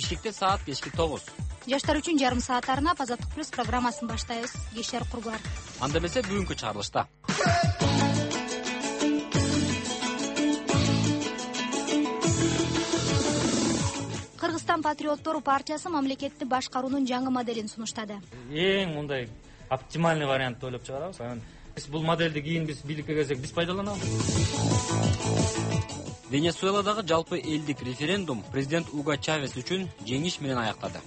Бишкекте саат 5:09. Жаштар үчүн жарым саат арнап Азаттык плюс программасын баштайбыз. Кешер курбулар. Анда эмесе бүгүнкү чыгарылышта. Кыргызстан патриоттору партиясы мамлекетти башкаруунун жаңы моделин сунуштады. Эң мындай оптимальный вариантты ойлоп чыгарабыз. Анан бул модельди кийин биз бийликке келсек биз пайдаланабыз. Венесуэладагы жалпы элдик референдум президент Уго Чавес үчүн жеңиш менен аяктады.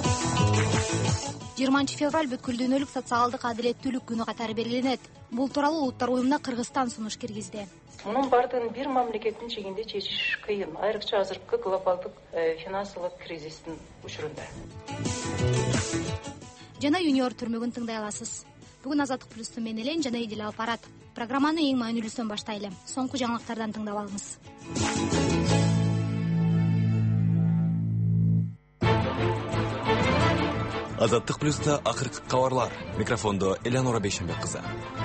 20 февраль бүткүл дүйнөлүк социалдык адилеттүүлүк күнү катары белгиленет. Бул тууралуу Улуттар уюмуна Кыргызстан сунуш киргизди. Мунун бардыгын бир мамлекеттин чегинде чечиш кыйын, айрыкча азыркы глобалдык финансылык кризистин учурунда. Жана юниор түрмөгүн тыңдай аласыз. Бүгүн Азаттык плюсту мен Элен жана Идил алып барат. Программаны эң маанилүүсүнөн баштайлы. Соңку жаңылыктардан тыңдап алыңыз. Азаттык плюста акыркы кабарлар. Микрофондо Элеонора Бейшенбек кызы.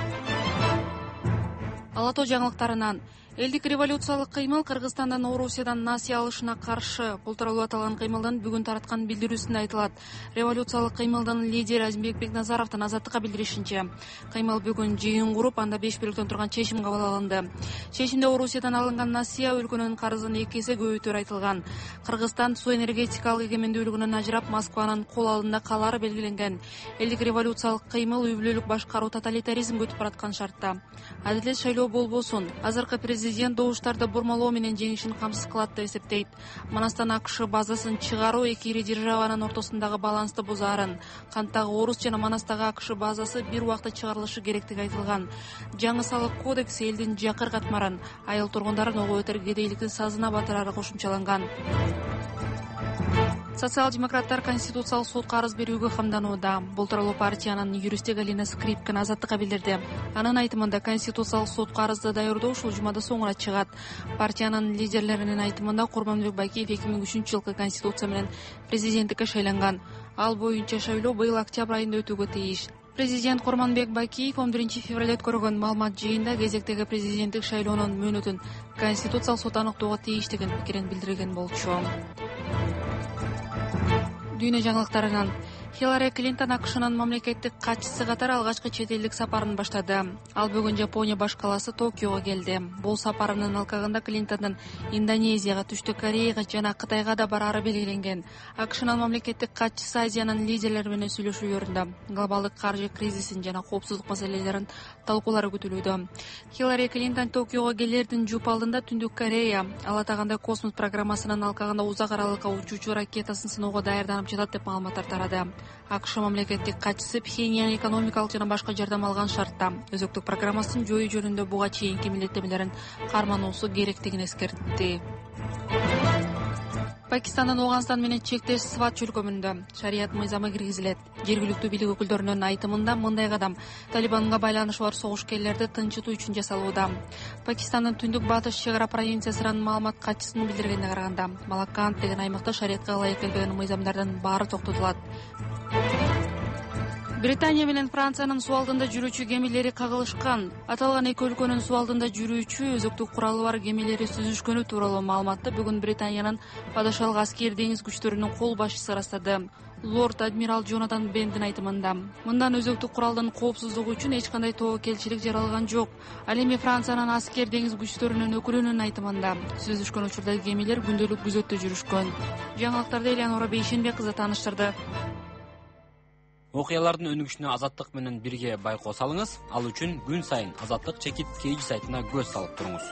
Ала тоо жаңылыктарынан элдик революциялык кыймыл Кыргызстандан Орусиядан насыя алышына каршы. Бул тууралуу аталган кыймылдын бүгүн тараткан билдирүүсүндө айтылат. Революциялык кыймылдын лидери Азимбек Бекназаровдун Азаттыкка билдиришинче, кыймыл бүгүн жыйын куруп, анда 5 бөлүктөн турган чечим кабыл алынды. Чечимде Орусиядан алынган насыя өлкөнүн карызын 2 эсе көбөйтүүрү айтылган. Кыргызстан суу энергетикалык эгемендүүлүгүнөн ажырап Москванын кол алдында калары белгиленген. Элдик революциялык кыймыл үй бүлөлүк башкаруу тоталитаризм көтүп бараткан шартта. Адилет шайлоо болбосун, азыркы президент добуштарды бурмалоо менен жеңишин камсыз кылат деп эсептейт. Манастан АКШ базасын чыгаруу эки ири державанын ортосундагы балансты бузаарын, канттагы Орус жана Манастагы АКШ базасы бир убакта чыгарылышы керектиги айтылган. Жаңы салык кодекси элдин жакыр катмарын, айыл тургундарын ого өтөр кедейликтин сазына батырары кошумчаланган. Социал-демократтар Конституциялык сотко арыз берүүгө камданууда. Бул тууралуу партиянын юристи Галина Скрипкина Азаттыкка билдирди. Анын айтымында Конституциялык сотко арызды даярдоо ушул жумада соңуна чыгат. Партиянын лидерлеринин айтымында Курманбек Бакиев 2003 жылкы Конституция менен президенттикке шайланган. Ал боюнча шайлоо быйыл октябрь айында өтүүгө тийиш. Президент Курманбек Бакиев 11 февраль өткөргөн маалымат жыйында кезектеги президенттик шайлоонун мөөнөтүн Конституциялык сот аныктоого тийиштигин пикирин билдирген болчу. Дүйнө жаңылыктарынан Хиллари Клинтон АКШнын мамлекеттик катчысы катары алгачкы чет элдик сапарын баштады. Ал бүгүн Жапония баш калаасы Токиого келди. Бул сапарынын алкагында Клинтондун Индонезияга, Түштүк Кореяга жана Кытайга да барары белгиленген. АКШнын мамлекеттик катчысы Азиянын лидерлери менен сүйлөшүү өрүндө глобалдык каржы кризисин жана коопсуздук маселелерин талкуулары күтүлүүдө. Хиллари Клинтон Токиого келердин жуп алдында Түндүк Корея ал атагандай космос программасынын алкагында узак аралыкка учуучу ракетасын сыноого даярданып жатат деп маалыматтар тарады. АКШ мамлекеттик катчысы Пхеньян экономикалык жана башка жардам алган шартта өзөктүк программасын жоюу жөнүндө буга чейинки милдеттемелерин кармануусу керектигин эскертти. Пакистандын Афганистан менен чектеш Сват чөлкөмүндө шарият мыйзамы киргизилет. Жергиликтүү бийлик өкүлдөрүнүн айтымында мындай кадам Талибанга байланышы бар согушкерлерди тынчытуу үчүн жасалууда. Пакистандын түндүк батыш чек ара провинциясынын маалымат катчысынын билдиргенине караганда, Малаккант деген аймакта шариятка ылайык келбеген мыйзамдардын баары токтотулат. Британия менен Франциянын суу алдында жүрүүчү кемелери кагылышкан. Аталган эки өлкөнүн суу алдында жүрүүчү өзөктүк куралы бар кемелери сүзүшкөнү тууралуу маалыматты бүгүн Британиянын падышалык аскер деңиз күчтөрүнүн кол башчысы ырастады. Лорд адмирал Джонатан Бендин айтымында, мындан өзөктүк куралдын коопсуздугу үчүн эч кандай тобокелчилик жаралган жок. Ал эми Франциянын аскер деңиз күчтөрүнүн өкүлүнүн айтымында, сүзүшкөн учурда кемелер күндөлүк күзөттө жүрүшкөн. Жаңылыктарды Элеонора Бейшенбек кызы тааныштырды. Окуялардын өнүгүшүнө Азаттык менен бирге байкоо салыңыз. Ал үчүн күн сайын Azattyk-KG сайтына көз салып туруңуз.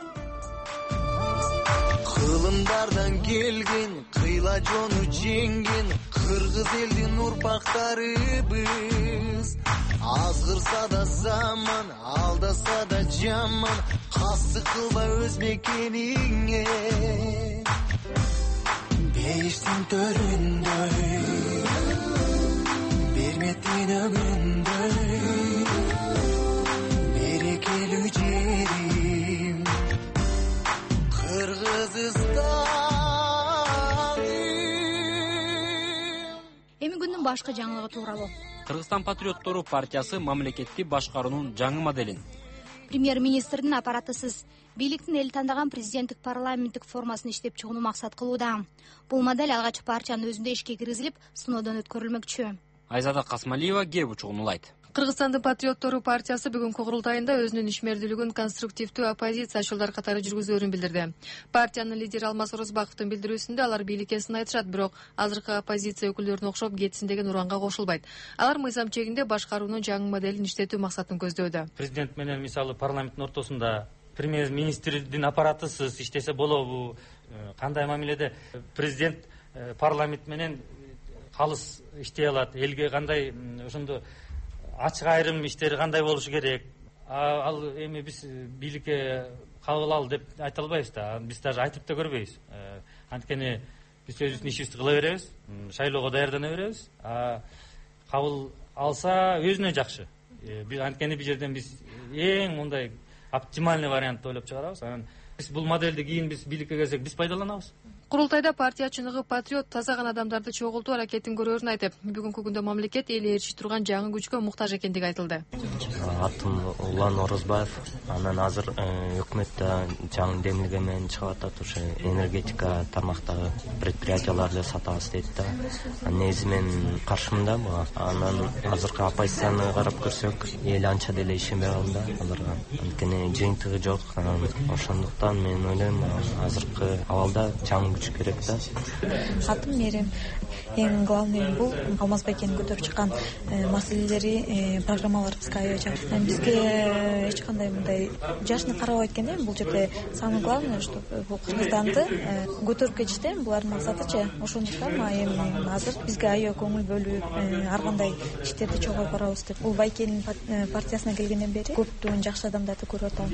Кылымдардан келген, кыйла жону жеңген кыргыз элдин урпактарыбыз. Азгырса да заман, алдаса да жаман, кассы кылба өз мекениңе. Бейиштин төрүндөй берекелүү жерим Кыргызстан. Эми күндүн башкы жаңылыгы тууралуу. Кыргызстан патриоттору партиясы мамлекетти башкаруунун жаңы моделин Премьер-министрдин аппаратысыз бийликтин эл тандаган президенттик парламенттик формасын иштеп чыгууну максат кылууда. Бул модель алгач партиянын өзүндө ишке киргизилип, сыноодон өткөрүлмөкчү. Айзада Касмалиева кеп учугун улайт. Кыргызстандын патриоттору партиясы бүгүнкү курултайында өзүнүн ишмердүүлүгүн конструктивдүү оппозициячылар катары жүргүзөөрүн билдирди. Партиянын лидери Алмаз Орозбаковдун билдирүүсүндө алар бийликке сын айтышат, бирок азыркы оппозиция өкүлдөрүнө окшоп кетсин деген уранга кошулбайт. Алар мыйзам чегинде башкаруунун жаңы моделин иштетүү максатын көздөдө. Президент менен мисалы парламенттин ортосунда премьер-министрдин аппаратысыз иштесе болобу? Кандай мамиледе президент парламент менен калыс иштей алат? Элге кандай ошондо ачык айрым иштери кандай болушу керек? Ал эми биз бийликке кабыл ал деп айта албайбыз да. Биз даже айтып да көрбөйбүз. Анткени биз өзүбүздүн ишибизди кыла беребиз, шайлоого даярдана беребиз. Кабыл алса өзүнө жакшы. Анткени бул жерден биз эң мындай оптимальный вариантты ойлоп чыгарабыз. Анан биз бул модельди кийин биз бийликке келсек биз пайдаланабыз. Курултайда партия чыныгы патриот тазаган адамдарды чогултуу аракетин көрөөрүн айтып, бүгүнкү күндө мамлекет эл ээрчи турган жаңы күчкө муктаж экендиги айтылды. Атым Улан Орозбаев. Анан азыр өкмөттө жаңы демилге менен чыгып атат, ошо энергетика тармактагы предприятияларды сатабыз дейт да. Негизи мен каршымын да буга. Анан азыркы оппозицияны карап көрсөк, эл анча деле ишенбей калды да аларга. Анткени жыйынтыгы жок. Ошондуктан мен ойлойм, азыркы абалда жаңы керек да. Атым Мерим. Эң главный бул Алмаз Байкенин көтөрүп чыккан маселелери, программалар бизге аябай жакшы. Бизге эч кандай мындай жашны карабайт экен да. Бул жерде самое главное, что бул Кыргызстанды көтөрүп кетиште булардын максатычы. Ошондуктан эми азыр бизге аябай көңүл бөлүп, ар кандай иштерди чогулуп барабыз деп. Бул Байкенин партиясына келгенден бери көптөгөн жакшы адамдарды көрүп атам.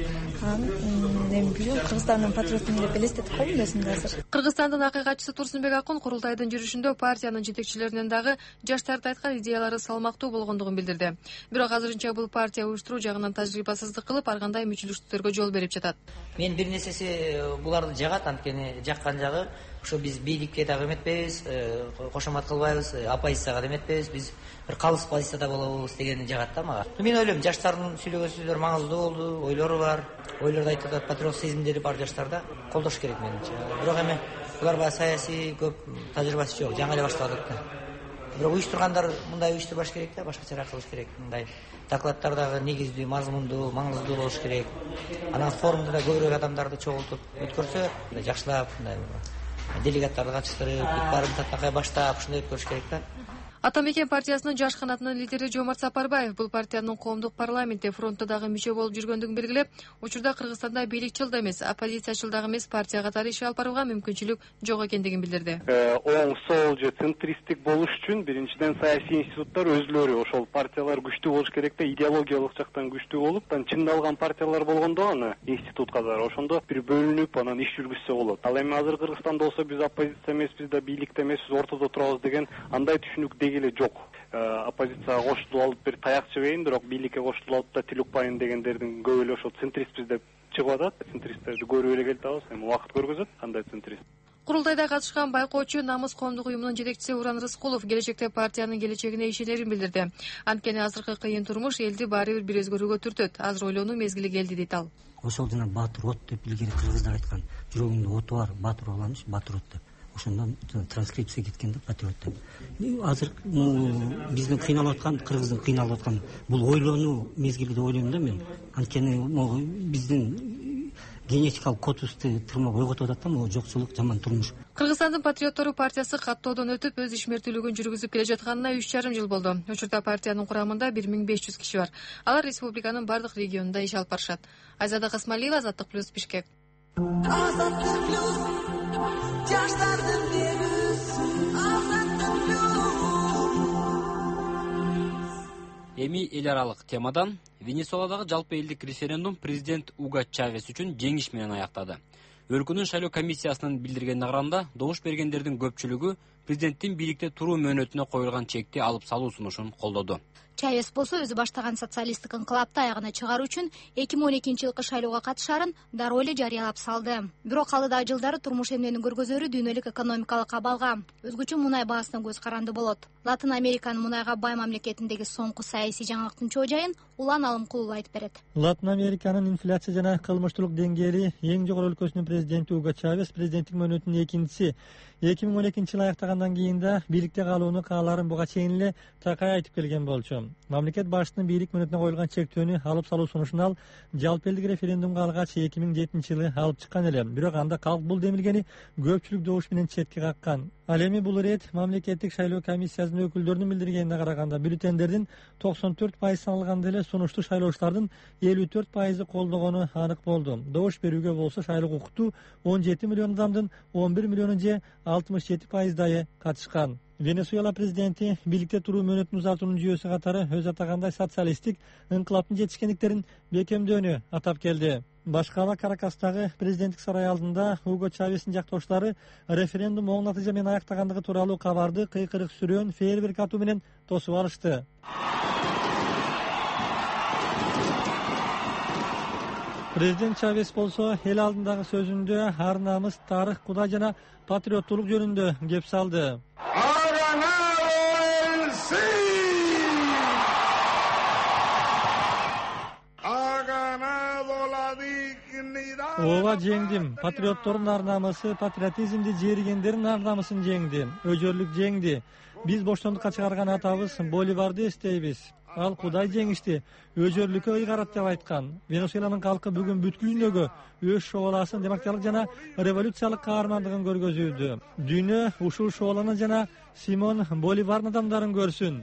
Эми билем, Кыргызстандын патриотун деп элестетип калдым өзүмдү азыр. Кыргызстандын акыйкатчысы Турсунбек Акун курултайдын жүрүшүндө партиянын жетекчилеринен дагы жаштарды айткан идеялары салмактуу болгондугун билдирди. Бирок азырынча бул партия уюштуруу жагынан тажрыйбасыздык кылып, ар кандай мүчүлүштүктөргө жол берип жатат. Мен бир нерсеси буларды жагат, анткени жаккан жагы ошо биз бийликке дагы эметпейбиз, кошомат кылбайбыз, оппозицияга да эметпейбиз, биз бир калыс позицияда болобуз дегени жагат да мага. Мен ойлойм, жаштардын сүйлөгөн сөздөрү маңыздуу болду, ойлору бар, ойлорду айтып атат, патриот сезимдери бар жаштарда колдош керек менимче. Бирок эми булар баягы саясий көп тажрыйбасы жок, жаңы эле баштадык да. Бирок уюштургандар мындай уюштурбаш керек да, башкача кылыш керек. Мындай докладдардагы негиздүү, мазмундуу, маңыздуу болуш керек. Анан форумда да көбүрөөк адамдарды чогултуп өткөрсө, жакшылап мындай делегаттарды катыштырып, баарын татакай баштап ушундай өткөрүш керек да. Атамекен партиясынын жаш канатынын лидери Жомарт Сапарбаев бул партиянын коомдук парламентте фронтто дагы мүчө болуп жүргөндүгүн белгилеп, учурда Кыргызстанда бийлик чылда эмес, оппозициячыл дагы эмес партия катары иш алып барууга мүмкүнчүлүк жок экендигин билдирди. Оң сол же центристтик болуш үчүн биринчиден саясий институттар өзүлөрү ошол партиялар күчтүү болуш керек да, идеологиялык жактан күчтүү болуп, чындалган партиялар болгондо аны институт катары ошондо бир бөлүнүп, анан иш жүргүзсө болот. Ал эми азыр Кыргызстанда болсо биз оппозиция эмеспиз да, бийликте эмеспиз, ортодо турабыз деген андай түшүнүк эле жок. Оппозицияга кошулуп алып бир таяк жебейин, бирок бийликке кошулуп алып да тил укпайын дегендердин көп эле ошо центристпиз деп чыгып атат. Центристтерди көрүп эле келип атабыз, эми убакыт көргөзөт кандай центрист. Курултайда катышкан байкоочу Намыс коомдук уюмунун жетекчиси Уран Рыскулов келечекте партиянын келечегине ишенерин билдирди. Анткени азыркы кыйын турмуш элди баары бир өзгөрүүгө түртөт. Азыр ойлонуу мезгили келди дейт ал. Ошол жана баатыр от деп илгери кыргыздар айткан. Жүрөгүндө оту бар, баатыр боламыш, баатыр от деп. Ошондон транскрипция кеткен да, патриот деп. Азыр биздин кыйналып аткан, кыргыздын кыйналып аткан бул ойлонуу мезгили деп ойлойм да мен. Анткени биздин генетикалык кодубузду тырмап ойготуп атат да, могу жокчулук, жаман турмуш. Кыргызстандын патриоттору партиясы каттоодон өтүп, өз ишмердүүлүгүн жүргүзүп келе жатканына 3,5 жыл болду. Учурда партиянын курамында 1500 киши бар. Алар республиканын бардык регионунда иш алып барышат. Айзада Касмалиева, Азаттык плюс, Бишкек. Азаттык плюс, жаштардын дебүсү, Азаттык плюс. Эми эл аралык темадан Венесуэладагы жалпы элдик референдум президент Уго Чавес үчүн жеңиш менен аяктады. Өлкөнүн шайлоо комиссиясынын билдиргенине караганда, добуш бергендердин көпчүлүгү президенттин бийликте туруу мөөнөтүнө коюлган чекти алып салуу сунушун колдоду. Чавес болсо өзү баштаган социалисттик инкылапты аягына чыгаруу үчүн 2012-жылкы шайлоого катышаарын дароо эле жарыялап салды. Бирок алыдагы жылдары турмуш эмнени көргөзөрү дүйнөлүк экономикалык абалга, өзгөчө мунай баасына көз каранды болот. Латын Американын мунайга бай мамлекетиндеги соңку саясий жаңылыктын чоо жайын Улан Алымкулов айтып берет. Латын Американын инфляция жана кылмыштуулук деңгээли эң жогору өлкөсүнүн президенти Уго Чавес президенттик мөөнөтүнүн экинчиси 2012-жылы аяктагандан кийин да бийликте калууну кааларын буга чейин эле такай айтып келген болчу. Мамлекет башчысынын бийлик мөөнөтүнө коюлган чектөөнү алып салуу сунушун ал жалпы элдик референдумга алгач 2007-жылы алып чыккан эле. Бирок анда калк бул демилгени көпчүлүк добуш менен четке каккан. Ал эми бул ирет мамлекеттик шайлоо комиссиясынын өкүлдөрүнүн билдиргенине караганда бюллетендердин 94% саналганда эле сунушту шайлоочулардын 54% колдогону анык болду. Добуш берүүгө болсо шайлоо укуктуу 17 миллион адамдын 11 миллиону же 67% дайы катышкан. Венесуэла президенти бийликте туруу мөөнөтүн узартуунун жүйөсү катары өз атагандай социалисттик инкылаптын жетишкендиктерин бекемдөөнү атап келди. Башкала Каракастагы президенттик сарай алдында Уго Чавестин жактоошулары референдум оң натыйжа менен аяктагандыгы тууралуу кабарды кыйкырык сүрөөн фейерверк атуу менен тосуп алышты. Президент Чавес болсо эл алдындагы сөзүндө ар намыс, тарых, Кудай жана патриоттуулук жөнүндө кеп салды. Ооба жеңдим. Патриоттордун ар намысы, патриотизмди жээригендердин ар намысын жеңди. Өжөрлүк жеңди. Биз боштондукка чыгарган атабыз Боливарды эстейбиз. Ал Кудай жеңишти, өжөрлүккө ыйгарат деп айткан. Венесуэланын калкы бүгүн бүткүл дүйнөгө өз шооласын демократиялык жана революциялык каармандыгын көргөзүүдө. Дүйнө ушул шооланы жана Симон Боливардын адамдарын көрсүн.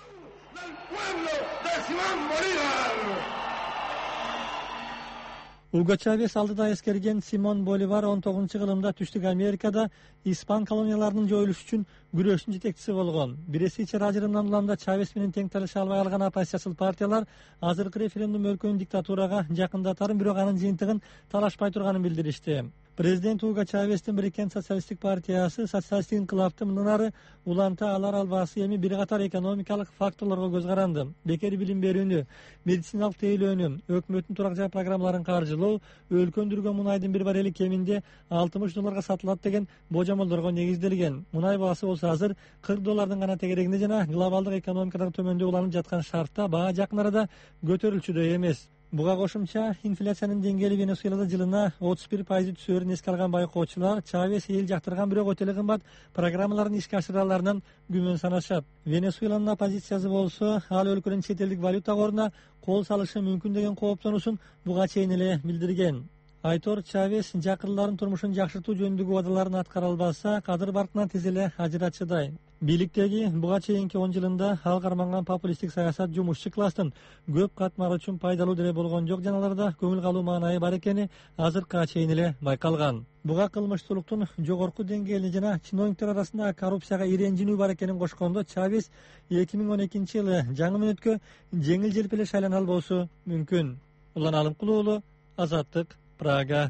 Уго Чавес алдыда эскерген Симон Боливар 19-кылымда Түштүк Америкада испан колонияларынын жоюлушу үчүн күрөштүн жетекчиси болгон. Биресе ичер ажырымдан уламда Чавес менен тең талаша албай калган оппозициячыл партиялар азыркы референдум өлкөнү диктатурага жакындатарын, бирок анын жыйынтыгын талашпай турганын билдиришти. Президент Уго Чавестин Бириккен социалисттик партиясы социалисттик инкылапты мындан ары уланта алар албасы эми бир катар экономикалык факторлорго көз каранды. Бекер билим берүүнү, медициналык тейлөөнү, өкмөттүн турак жай программаларын каржылоо, өлкөндүргөн мунайдын бир баррели кеминде $60 сатылат деген божомолдорго негизделген. Мунай баасы болсо азыр $40 гана тегерегинде жана глобалдык экономикадагы төмөндөө уланып жаткан шартта баа жакын арада көтөрүлчүдөй эмес. Буга кошумча инфляциянын деңгээли Венесуэлада жылына 31% түсөөрүн эске алган байкоочулар Чавес эл жактырган бирок өтө эле кымбат программаларын ишке ашыраларынан күмөн санашат. Венесуэланын оппозициясы болсо ал өлкөнүн чет элдик валюта коруна кол салышы мүмкүн деген кооптонуусун буга чейин эле билдирген. Айтор Чавес жакырларын турмушун жакшыртуу жөнүндөгү убадаларын аткара албаса, кадыр баркынан тез эле ажыратчыдай. Бийликтеги буга чейинки 10 жылында ал карманган популисттик саясат жумушчу класстын көп катмары үчүн пайдалуу деле болгон жок, жаналарда көңүл калуу маанайы бар экени азыркыга чейин эле байкалган. Буга кылмыштуулуктун жогорку деңгээлине жана чиновниктер арасында коррупцияга иренжинүү бар экенин кошкондо Чавес 2012-жылы жаңы мөөнөткө жеңил желпи эле шайлана албоосу мүмкүн. Улан Алымкулов уулу, Азаттык, Прага.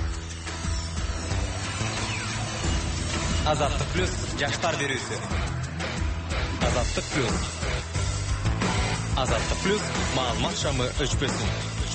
Азаттык плюс жаштар берүүсү. Азаттык плюс. Азаттык плюс маалымат шамы өчпөсүн.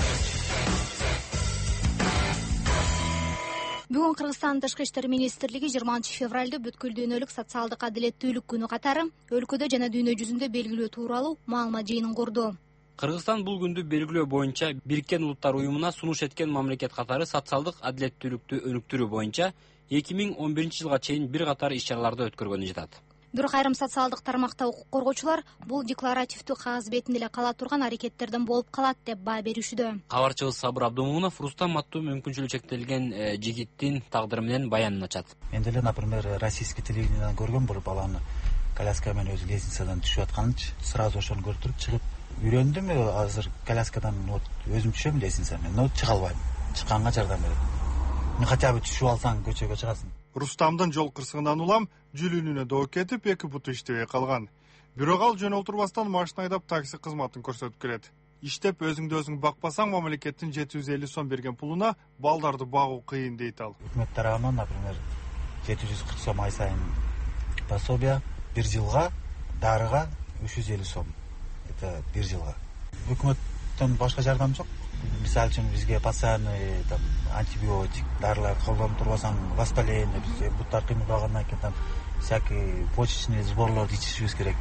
Бүгүн Кыргызстандын Тышкы иштер министрлиги 20 февралда бүткүл дүйнөлүк социалдык адилеттүүлүк күнү катары өлкөдө жана дүйнө жүзүндө белгилөө тууралуу маалымат жыйынын курду. Кыргызстан бул күндү белгилөө боюнча Бириккен Улуттар уюмуна сунуш эткен мамлекет катары социалдык адилеттүүлүктү өнүктүрүү боюнча 2011-жылга чейин бир катар иш-чараларды өткөргөнү жатат. Бирок айрым социалдык тармакта укук коргоочулар бул декларативдүү кагаз бетинде эле кала турган аракеттерден болуп калат деп баа беришүүдө. Кабарчыбыз Сабыр Абдумунов Рустам аттуу мүмкүнчүлүгү чектелген жигиттин тагдыры менен баянын ачат. Мен деле, например, российский телевидениеден көргөм бул баланы коляска менен өзү лестницадан түшүп атканынчы. Сразу ошону көрүп туруп чыгып үйрөндүм. Азыр коляскадан өзүм түшөм лестница менен, чыга албайм. Чыкканга жардам берет. Хотя бы түшүп алсаң көчөгө чыгасың. Рустамдын жол кырсыгынан улам жүлүнүнө доо кетип, эки буту иштебей калган. Бирок ал жөн олтурбастан машина айдап такси кызматын көрсөтүп келет. Иштеп өзүңдү өзүң бакпасаң, мамлекеттин 750 сом берген пулуна балдарды багуу кыйын дейт ал. Өкмөт тарабынан, например, 740 сом ай сайын пособие, бир жылга дарыга 350 сом. Это бир жылга. Өкмөттөн башка жардам жок. Мисалы үчүн бизге постоянный антибиотик дарылар колдонуп турбасаң воспаление, биз буттар кыймылдагандан кийин там всякий почечный сборлорду ичишибиз керек.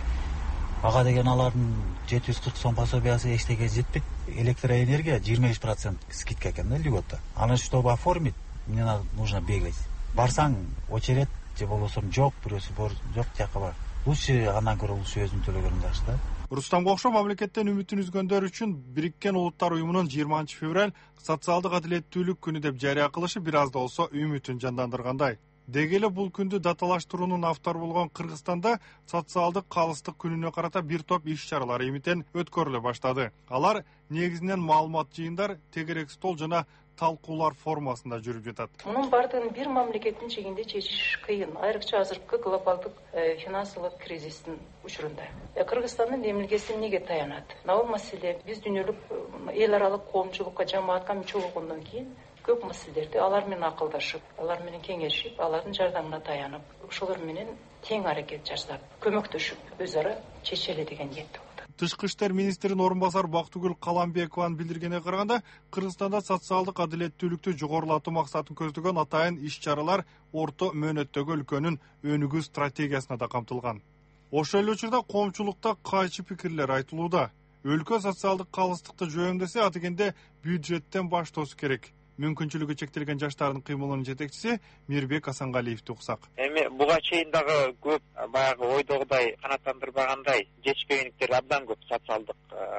Ага деген алардын 740 сом пособиясы эчтеге жетпейт. Электроэнергия 25% скидка экен да льгота. Аны чтобы оформить, мне нужно бегать. Барсаң очередь же болбосо жок, бирөөсү жок тияка бар. Лучше андан көрө лучше өзүң төлөгөнүң жакшы да. Рустамга окшоп мамлекеттен үмүтүн үзгөндөр үчүн Бириккен Улуттар уюмунун 20 февраль социалдык адилеттүүлүк күнү деп жарыя кылышы бир аз да болсо үмүтүн жандандыргандай. Деги эле бул күндү даталаштыруунун автору болгон Кыргызстанда социалдык калыстык күнүнө карата бир топ иш-чаралар эмитен өткөрүлө баштады. Алар негизинен маалымат жыйындар, тегерек стол жана талкуулар формасында жүрүп жатат. Мунун бардыгын бир мамлекеттин чегинде чечиш кыйын, айрыкча азыркы глобалдык финансылык кризистин учурунда. Кыргызстандын демилгеси эмнеге таянат? Бул маселе биз дүйнөлүк эл аралык коомчулукка, жамаатка мүчө болгондон кийин көп маселелерди алар менен акылдашып, алар менен кеңешип, алардын жардамына таянып, ошолор менен тең аракет жасап, көмөктөшүп өз ара чечели деген ниетте. Тышкы иштер министринин орун басары Бактыгүл Каламбекованын билдиргенине караганда, Кыргызстанда социалдык адилеттүүлүктү жогорулатуу максатын көздөгөн атайын иш-чаралар орто мөөнөттөгү өлкөнүн өнүгүү стратегиясына да камтылган. Ошол эле учурда коомчулукта кайчы пикирлер айтылууда. Өлкө социалдык калыстыкты жөөмдөсө, атегенде бюджеттен баштоосу керек. Мүмкүнчүлүгү чектелген жаштардын кыймылынын жетекчиси Мирбек Асангалиевди уксак. Эми буга чейин дагы көп баягы ойдогудай канааттандырбагандай жетишпегендиктер абдан көп социалдык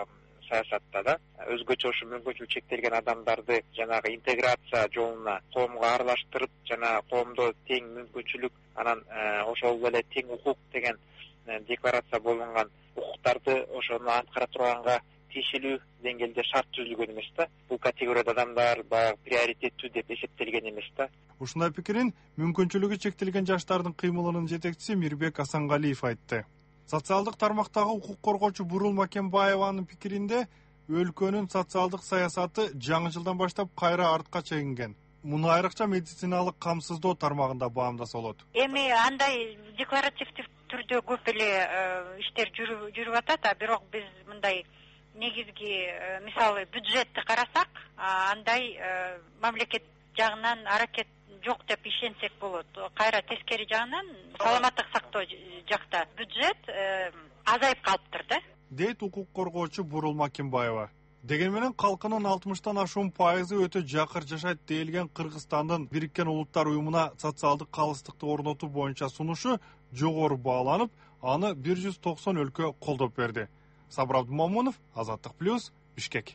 саясатта да. Өзгөчө ушу мүмкүнчүлүгү чектелген адамдарды жанагы интеграция жолуна коомго аралаштырып, жана коомдо тең мүмкүнчүлүк, анан ошол эле тең укук деген декларация болгон укуктарды ошону аткара турганга тиешелүү деңгээлде шарт түзүлгөн эмес да. Бул категорияда адамдар баягы приоритеттүү деп эсептелген эмес да. Ушундай пикирин мүмкүнчүлүгү чектелген жаштардын кыймылынын жетекчиси Мирбек Асангалиев айтты. Социалдык тармактагы укук коргоочу Бурул Макенбаеванын пикиринде, өлкөнүн социалдык саясаты жаңы жылдан баштап кайра артка чегинген. Муну айрыкча медициналык камсыздоо тармагында баамдаса болот. Эми андай декларативдүү түрдө көп эле иштер жүрүп атат, бирок биз мындай негизги мисалы бюджетти карасак, андай мамлекет жагынан аракет жок деп ишенсек болот. Кайра тескери жагынан саламаттык сактоо жакта бюджет азайып калыптыр да. Дейт укук коргоочу Бурул Макенбаева. Деген менен калкынын 60-тан ашуун пайызы өтө жакыр жашайт дейилген Кыргызстандын Бириккен Улуттар уюмуна социалдык калыстыкты орнотуу боюнча сунушу жогору бааланып, аны 190 өлкө колдоп берди. Сабыр Абдумамунов, Азаттык плюс, Бишкек.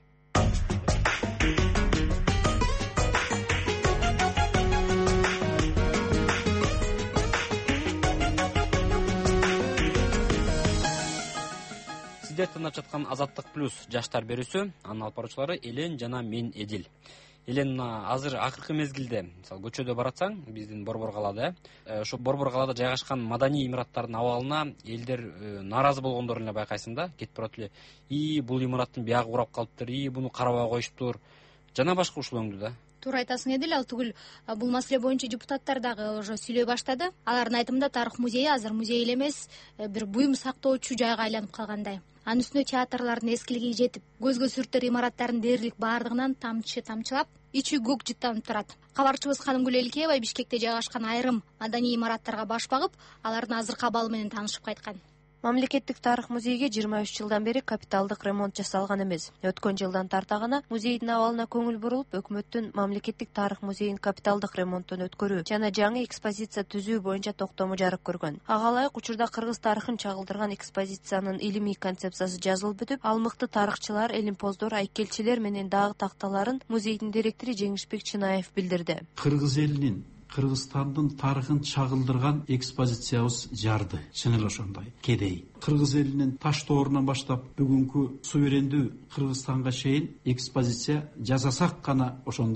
Сиздер тыңдап жаткан Азаттык плюс жаштар берүүсү, анын алып баруучулары Элен жана мен Эдил. Элен азыр акыркы мезгилде, мисалы көчөдө баратсаң, биздин Борбор калаада, ошо Борбор калаада жайгашкан маданий имараттардын абалына элдер нааразы болгондорун эле байкайсың да, кетип барат эле. Бул имараттын биягы курап калыптыр, буну карабай коюштур. Жана башка ушул өңдү да. Туура айтасың Эдил, ал түгүл бул маселе боюнча депутаттар дагы уже сүйлөй баштады. Алардын айтымында тарых музейи азыр музей эле эмес, бир буюм сактоочу жайга айланып калгандай. Анын үстүнө театрлардын эскилиги жетип, көзгө сүртөр имараттардын дээрлик баардыгынан тамчылап, ичи көк жыттанып турат. Кабарчыбыз Канымгүл Элкеева Бишкекте жайгашкан айрым маданий имараттарга баш багып, алардын азыркы абалы менен таанышып кайткан. Мамлекеттик тарых музейге 23 жылдан бери капиталдык ремонт жасалган эмес. Өткөн жылдан тарта гана музейдин абалына көңүл бурулуп, өкмөттүн мамлекеттик тарых музейин капиталдык ремонттон өткөрүү жана жаңы экспозиция түзүү боюнча токтому жарык көргөн. Ага ылайык учурда кыргыз тарыхын чагылдырган экспозициянын илимий концепциясы жазылып бүтүп, ал мыкты тарыхчылар, элимпоздор, айкелчилер менен дагы такталарын музейдин директору Жеңишбек Чынаев билдирди. Кыргыз элинин Кыргызстандын тарыхын чагылдырган экспозициябыз жарды. Чын эле ошондой. Кедей. Кыргыз элинин таш доорунан баштап бүгүнкү суверендүү Кыргызстанга чейин экспозиция жасасак гана ошондо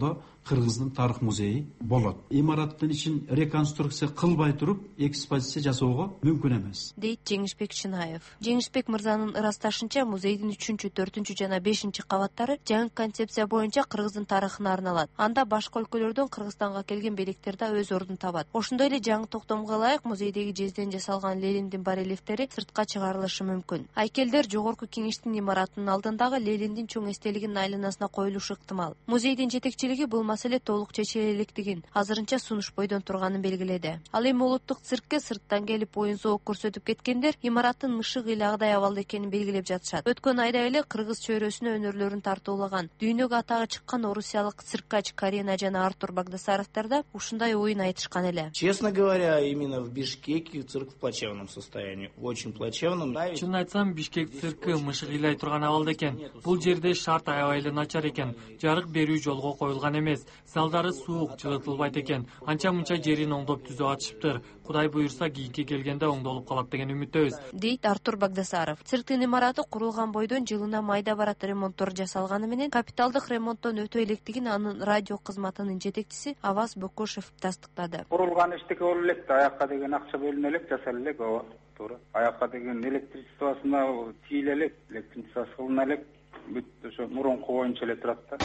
Кыргыздын тарых музейи болот. Имараттын ичин реконструкция кылбай туруп экспозиция жасоого мүмкүн эмес, дейт Жеңишбек Чынаев. Жеңишбек мырзанын ырасташынча, музейдин 3-чү, 4-чү жана 5-чи кабаттары жаңы концепция боюнча Кыргыздын тарыхына арналат. Анда башка өлкөлөрдөн Кыргызстанга келген белектер да өз ордун табат. Ошондой эле жаңы токтомго ылайык музейдеги жезден жасалган Лениндин барельефтери сыртка чыгарылышы мүмкүн. Айкелдер Жогорку Кеңештин имаратынын алдындагы Лениндин чоң эстелигинин айланасына коюлушу ыктымал. Музейдин жетекчилиги бул маселе толук чечиле электигин, азырынча сунуш бойдон турганын белгиледи. Ал эми улуттук циркке сырттан келип оюн зоок көрсөтүп кеткендер имараттын мышык ыйлагыдай абалда экенин белгилеп жатышат. Өткөн айда эле кыргыз чөйрөсүнө өнөрлөрүн тартуулаган, дүйнөгө атагы чыккан орусиялык циркач Карина жана Артур Багдасаровдор да ушундай оюн айтышкан эле. Честно говоря, именно в Бишкеке цирк в плачевном состоянии, очень плачевном. Чын айтсам, Бишкек цирки мышык ыйлай турган абалда экен. Бул жерде шарт аябай эле начар экен. Жарык берүү жолго коюлган эмес. Залдары суук, жылытылбайт экен. Анча-мунча жерин оңдоп түзүп атышыптыр. Кудай буйрса кийинки келгенде оңдолуп калат деген үмүттөбүз, дейт Артур Багдасаров. Цирктин имараты курулган бойдон жылына майда барат ремонттор жасалганы менен капиталдык ремонттон өтө электигин анын радио кызматынын жетекчиси Аваз Бөкөшев тастыктады. Курулган иштеке болуп электи, аякка деген акча бөлүнө элек, жасалып элек, ооба, туура. Аякка деген электричествосуна тийиле элек, электричествосы кылына элек, бүт ошо мурунку боюнча эле турат да.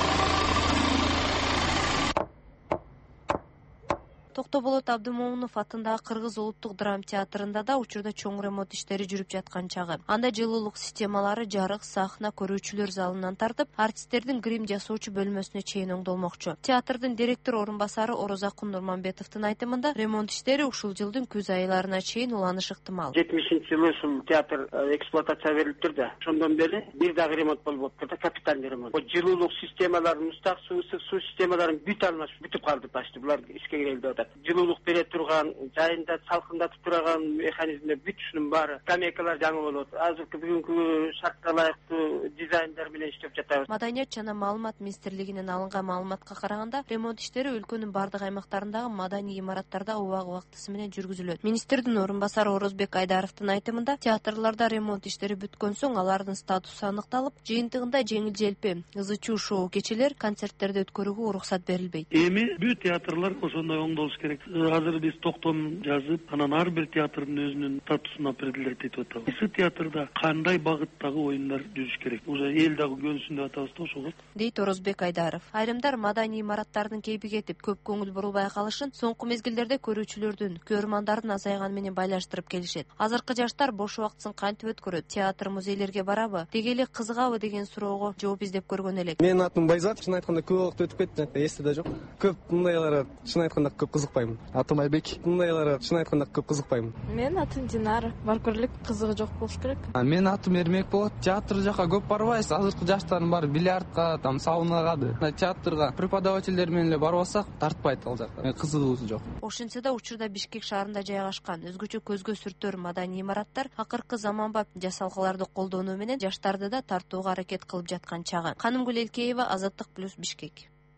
Токтоболот Абдымомунов атындагы Кыргыз улуттук драма театрында да учурда чоң ремонт иштери жүрүп жаткан чагы. Анда жылуулук системалары жарык, сахна, көрүүчүлөр залынан тартып, артисттердин грим жасоочу бөлмөсүнө чейин оңдолмокчу. Театрдын директор орун басары Орозакун Нурманбетовдун айтымында ремонт иштери ушул жылдын күз айларына чейин уланышы ыктымал. 70-жылы ушул театр эксплуатация берилиптир да. Ошондон бери бир дагы ремонт болуп атыптыр да, капитальный ремонт. Жылуулук системаларын, мустак суу, ысык суу системаларын бүтүп калды почти. Булар ишке кирелди. Жылуулук бере турган, жайында салкындатып турган механизмдер бүт ушунун баары, скамейкалар жаңы болот. Азыркы бүгүнкү шартка ылайыктуу дизайндар менен иштеп жатабыз. Маданият жана маалымат министрлигинен алынган маалыматка караганда, ремонт иштери өлкөнүн бардык аймактарындагы маданий имараттарда убагы-убактысы менен жүргүзүлөт. Министрдин орун басары Орозбек Айдаровдун айтымында, театрларда ремонт иштери бүткөн соң алардын статусу аныкталып, жыйынтыгында жеңил-желпи, ызы-чуу шоу кечелер, концерттерди өткөрүүгө уруксат берилбейт. Эми бүт театрлар ошондой оңдолуш керек. Азыр биз токтом жазып, анан ар бир театрдын өзүнүн статусун определять этип атабыз. Ысы театрда кандай багыттагы оюндар жүзүш керек? Уже эл дагы көнсүн деп атабыз да ошого. Дейт Орозбек Айдаров. Айрымдар маданий имараттардын кейпи кетип, көп көңүл бурулбай калышын соңку мезгилдерде көрүүчүлөрдүн, көрөрмандардын азайганы менен байлаштырып келишет. Азыркы жаштар бош убактысын кантип өткөрөт? Театр, музейлерге барабы? Деги эле кызыгабы деген суроого жооп издеп көргөн элек. Менин атым Байзат, чын айтканда көп убакыт өтүп кетти, эсте да жок. Көп мындайларга чын айтканда көп кызыкпайм. Атым Айбек, мындайларга чын айтканда көп кызыкпайм. Менин атым Динара, барып көрөлүк, кызыгы жок болуш керек. Менин атым Эрмек болот. Театр жака көп барбайбыз. Азыркы жаштардын баары бильярдка, саунага, театрга преподавательдер менен эле барбасак тартпайт ал жакта. Кызыгуусу жок. Ошентсе да учурда Бишкек шаарында жайгашкан өзгөчө көзгө сүртөр маданий имараттар акыркы заманбап жасалгаларды колдонуу менен жаштарды да тартууга аракет кылып жаткан чагы. Канымгүл Элкеева, Азаттык плюс, Бишкек.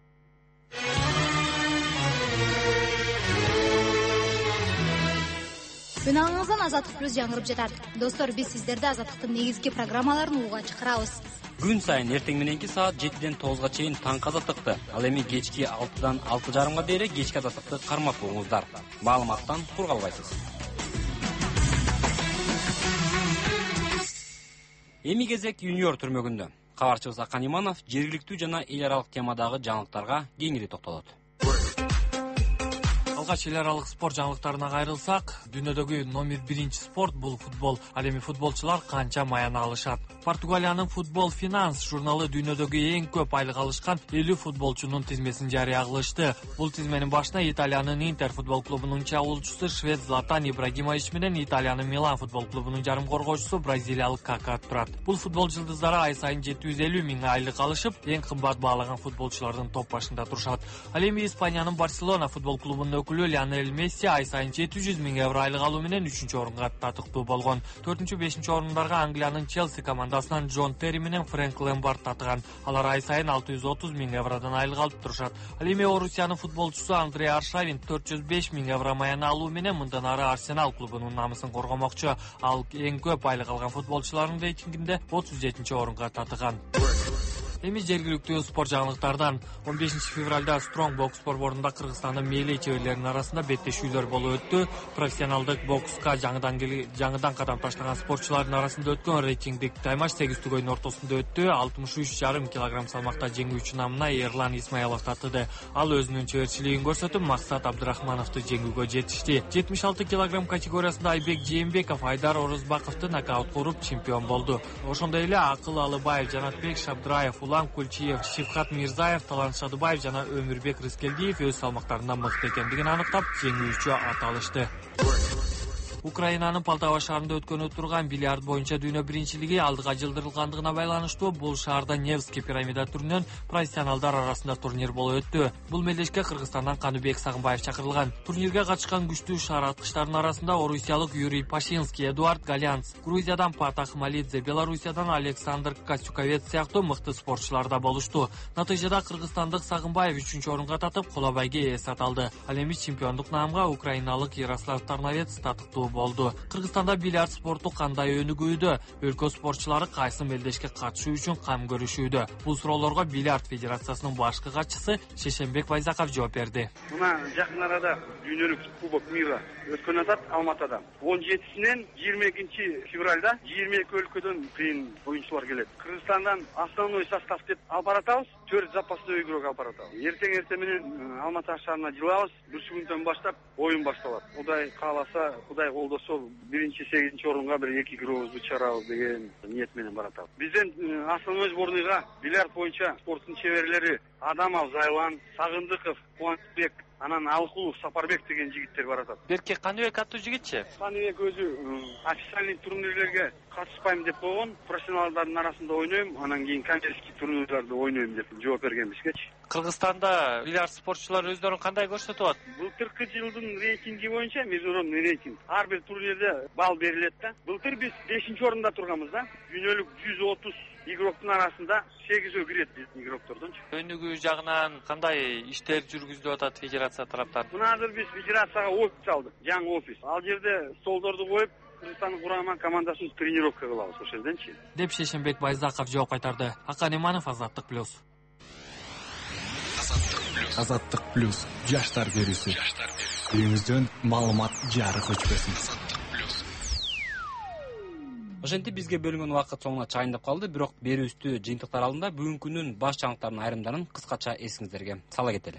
Үналыңыздан Азаттык плюс жаңырып жатат. Достор, биз сиздерди Азаттыктын негизги программаларын угууга чакырабыз. Күн сайын эртең мененки саат 7-ден 9-га чейин таңкы Азаттыкты, ал эми кечки 6-дан 6:30га дейин кечки Азаттыкты кармап коюңуздар. Маалыматтан кур калбайсыз. Эми кезек Юниор түрмөгүндө. Кабарчыбыз Акан Иманов жергиликтүү жана эл аралык темадагы жаңылыктарга кеңири токтолот. Алгач эл аралык спорт жаңылыктарына кайрылсак, дүйнөдөгү номер 1 спорт бул футбол. Ал эми футболчулар канча маяна алышат? Португалиянын Футбол Финанс журналы дүйнөдөгү эң көп айлык алышкан 50 футболчунун тизмесин жарыя кылышты. Бул тизменин башына Италиянын Интер футбол клубунун чабуулчусу швед Златан Ибрагимович менен Италиянын Милан футбол клубунун жарым коргоочусу бразилиялык Кака турат. Бул футбол жылдыздары ай сайын 750 миң айлык алышып, эң кымбат баалаган футболчулардын топ башында турушат. Ал эми Испаниянын Барселона футбол клубунун өкүлү Лионель Месси ай сайын 700 миң евро айлык алуу менен 3-чү орунга татыктуу болгон. 4-5 орундарга Англиянын Челси командасынан Джон Терри менен Фрэнк Лэмбард татыган. Алар ай сайын 630 миң евродон айлык алып турушат. Ал эми Орусиянын футболчусу Андрей Аршавин 405 миң евро маяна алуу менен мындан ары Арсенал клубунун намысын коргомокчу. Ал эң көп айлык алган футболчулардын рейтингинде 37-орунга татыган. Эми жергиликтүү спорт жаңылыктардан 15 февралда Strong бокс борборунда Кыргызстандын мейли чеберлеринин арасында беттешүүлөр болуп өттү. Профессионалдык бокска жаңыдан кадам таштаган спортчулардын арасында өткөн рейтингдик таймаш 8-түгөйдүн ортосунда өттү. 63,5 кг салмакта жеңүүчү намына Эрлан Исмаилов тартты. Ал өзүнүн чеберчилигин көрсөтүп, Максат Абдырахмановду жеңүүгө жетишти. 76 кг категориясында Айбек Жээнбеков Айдар Орозбаковду нокаутка уруп чемпион болду. Ошондой эле Акыл Алыбаев, Жанатбек Шабдраев, Улам Кульчиев, Шифхат Мирзаев, Талант Шадыбаев жана Өмүрбек Рыскелдиев өз салмактарында мыкты экендигин аныктап, жеңүүчү аталышты. Украинанын Полтава шаарында өткөнү турган бильярд боюнча дүйнө биринчилиги алдыга жылдырылгандыгына байланыштуу бул шаарда Невский пирамида түрүнөн профессионалдар арасында турнир болуп өттү. Бул мелдешке Кыргызстандан Каныбек Сагынбаев чакырылган. Турнирге катышкан күчтүү шаар аткычтарынын арасында орусиялык Юрий Пашинский, Эдуард Галянц, Грузиядан Патах Малидзе, Белоруссиядан Александр Костюковец сыяктуу мыкты спортчулар да болушту. Натыйжада кыргызстандык Сагынбаев 3-орунга татып, коло байге эс аталды. Ал эми чемпиондук наамга украиналык Ярослав Тарновец татыктуу болду. Кыргызстанда бильярд спорту кандай өнүгүүдө? Өлкө спортчулары кайсы мелдешке катышуу үчүн кам көрүшүүдө? Бул суроолорго Бильярд федерациясынын башкы катчысы Шешенбек Байзаков жооп берди. Мына жакын арада дүйнөлүк кубок мира өткөн атат Алматыда. 17-синен 22 февралда 22 өлкөдөн кыйын оюнчулар келет. Кыргызстандан основной состав деп алып баратабыз, 4 запасной игрок алып баратабыз. Эртең менен Алматы шаарына жылабыз. Бүрсүгүндөн баштап оюн башталат. Кудай кааласа, Кудай колдосо 1-8 орунга бир 2 игрокубузду чыгарабыз деген ниет менен баратабыз. Бизден основной сборныйга бильярд боюнча спорттун чеберлери Адамов Зайлан, Сагындыков, Кубанбек, анан Алкулов, Сапарбек деген жигиттер баратат. Берке Каныбек аттуу жигитчи? Каныбек өзү официальный турнирлерге катышпайм деп койгон, профессионалдардын арасында ойнойм, анан кийин коммерческий турнирлерде ойнойм деп жооп берген бизгечи. Кыргызстанда бильярд спортчулар өздөрүн кандай көрсөтүп атат? Былтыркы жылдын рейтинги боюнча международный рейтинг. Ар бир турнирде балл берилет да. Былтыр биз 5-орунда турганбыз да. Дүйнөлүк 130 игроктун арасында 8-өө кирет биздин игроктордончу. Өнүгүү жагынан кандай иштер жүргүзүлүп атат федерация тараптан? Мына азыр биз федерацияга офис алдык, жаңы офис. Ал жерде столдорду коюп, Кыргызстандын курама командасын тренировка кылабыз ошол жерденчи. Деп Шешенбек Байзаков жооп кайтарды. Акан Иманов, Азаттык плюс. Азаттык плюс жаштар берүүсү. Үйүңүздөн маалымат жарык өчпөсүн. Ошентип бизге бөлүнгөн убакыт соңуна чайындап калды, бирок берүүбүздү жыйынтыктар алдында бүгүнкү күнүн баш жаңылыктарынын айрымдарын кыскача эсиңиздерге сала кетели.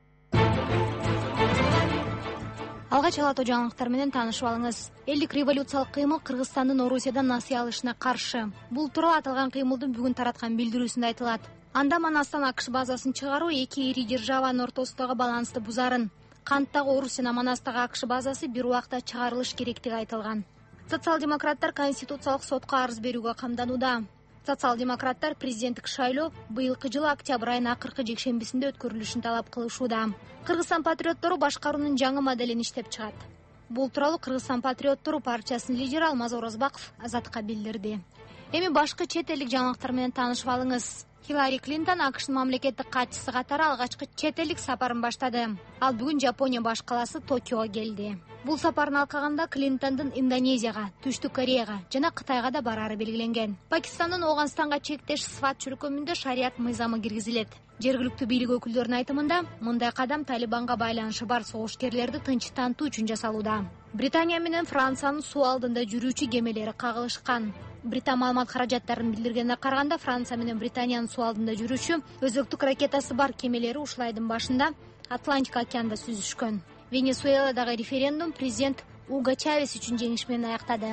Алгач алатуу жаңылыктар менен таанышып алыңыз. Элдик революциялык кыймыл Кыргызстандын Орусиядан насыя алышына каршы. Бул тууралуу аталган кыймылдын бүгүн тараткан билдирүүсүндө айтылат. Анда-Манастан АКШ базасын чыгаруу эки ири державанын ортосундагы балансты бузарын. Канттагы Орус жана Манастагы АКШ базасы бир убакта чыгарылыш керектиги айтылган. Социал-демократтар Конституциялык сотко арыз берүүгө камданууда. Социал-демократтар президенттик шайлоо быйылкы жылы октябрь айынын акыркы жекшембисинде өткөрүлүшүн талап кылышууда. Кыргызстан патриоттору башкаруунун жаңы моделин иштеп чыгат. Бул тууралуу Кыргызстан патриоттору партиясынын лидери Алмаз Орозбаков Азатка билдирди. Эми башкы чет элдик жаңылыктар менен таанышып алыңыз. Хиллари Клинтон АКШнын мамлекеттик катчысы катары алгачкы чет элдик сапарын баштады. Ал бүгүн Жапония баш калаасы Токиого келди. Бул сапарын алкаганда Клинтондун Индонезияга, Түштүк Кореяга жана Кытайга да барары белгиленген. Пакистандын Ооганстанга чектеш Сват чөлкөмүндө шарият мыйзамы киргизилет. Жергиликтүү бийлик өкүлдөрүнүн айтымында, мындай кадам Талибанга байланышы бар согушкерлерди тынчтантуу үчүн жасалууда. Британия менен Франциянын суу алдында жүрүүчү кемелери кагылышкан. Британ маалымат каражаттарын билдиргенине караганда, Франция менен Британиянын суу алдында жүрүүчү өзөктүк ракетасы бар кемелери ушул айдын башында Атлантика океанында сүзүшкөн. Венесуэладагы референдум президент Уго Чавес үчүн жеңиш менен аяктады.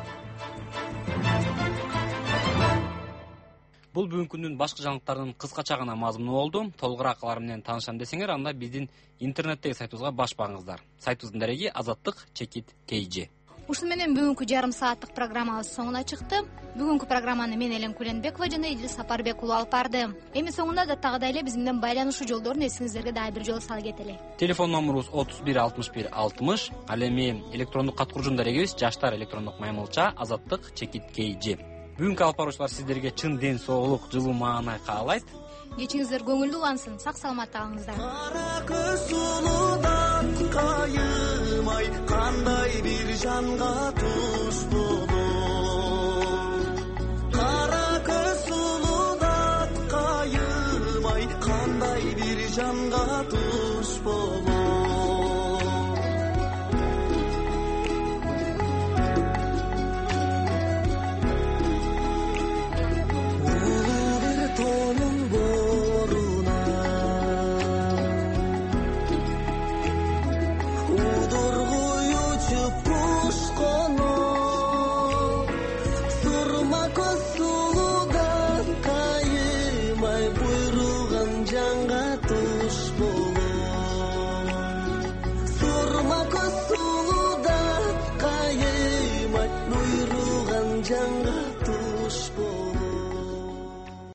Бул бүгүнкү күндүн башкы жаңылыктарынын кыскача гана мазмуну болду. Толугураак алар менен таанышам десеңер, анда биздин интернеттеги сайтыбызга баш багыңыздар. Сайтыбыздын дареги azattik.kg. Ушуну менен бүгүнкү жарым сааттык программабыз соңуна чыкты. Бүгүнкү программаны мен Элен Куленбекова жана Идилис Сапарбек уулу алып барды. Эми соңунда да тагыдай эле биз менен байланышуу жолдорун эсиңиздерге дагы бир жолу сала кетели. Телефон номерубуз 31 61 60. Ал эми электрондук кат курушун дарегибиз жаштар электрондук маймылча azattik.kg. Бүгүнкү алып баруучулар сиздерге чын ден соолук, жылуу маанай каалайт. Кечиңиздер көңүлдүү улансын, сак саламатта калыңыздар. Кара көз сулуудан кайымай, кандай бир жанга туш болуп. Кара көз сулуудан жанга туш болом.